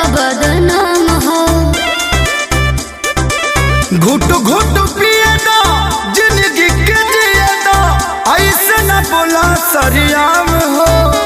बदनाम हो। घुट घुट पिए दो जिंदगी के जिए दो, ऐसे न बोला सरियाम हो।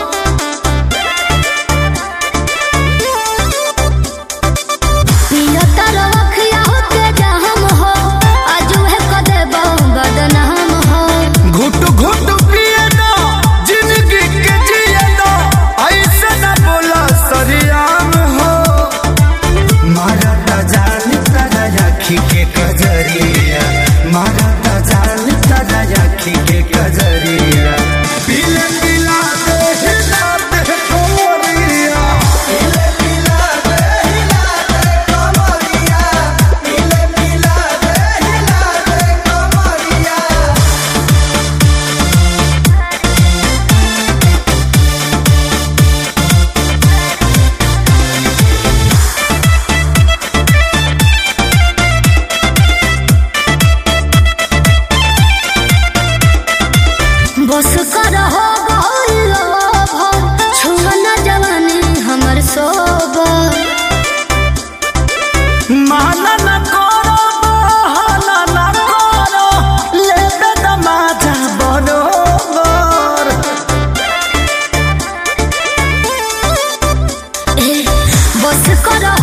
घुट घुट पिए दो जिंदगी के जिए दो, ऐसे न बोला सरियाम हो। मारा ता जान तारा आँखी के कजरिया, मारा ता जान तारा आँखी के कजरिया। पीले पिला दे हिला दे कोमरिया, पीले पिला दे हिला दे कोमरिया, पीले पिला दे हिला दे कोमरिया। बस कर हो छुअना जवानी हमर सोबर। माना न करो बहाना न करो, लेबे दमाजा बरोबर। बस कर